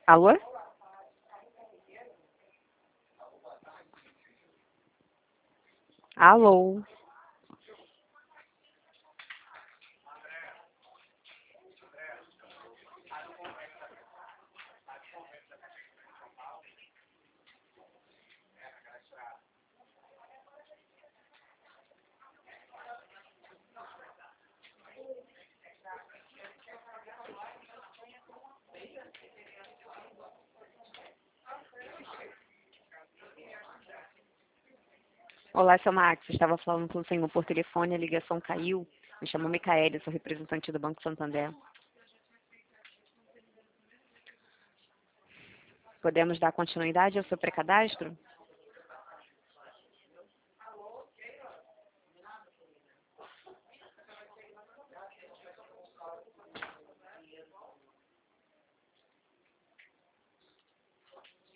Alô? Alô? Olá, seu Max. Estava falando com o senhor por telefone, a ligação caiu. Me chamo Micaele, sou representante do Banco Santander. Podemos dar continuidade ao seu pré-cadastro?